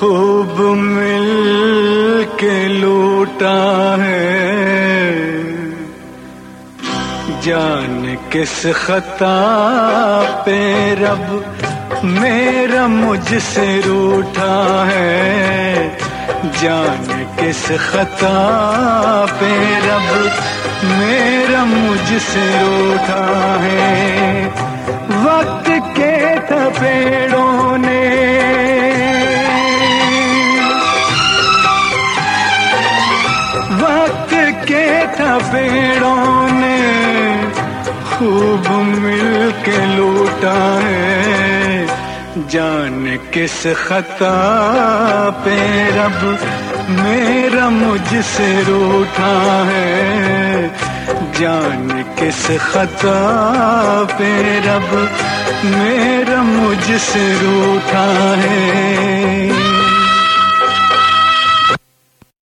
खूब मिल के लूटा है, जान किस खता पे रब मेरा मुझसे रूठा है, जान किस खता पे रब मेरा मुझसे रूठा है। वक्त के थपेड़ों ने थपेड़ों ने खूब मिल के लूटा है, जान किस खता पे रब मेरा मुझसे रूठा है, जान किस खता पे रब मेरा मुझसे रूठा है।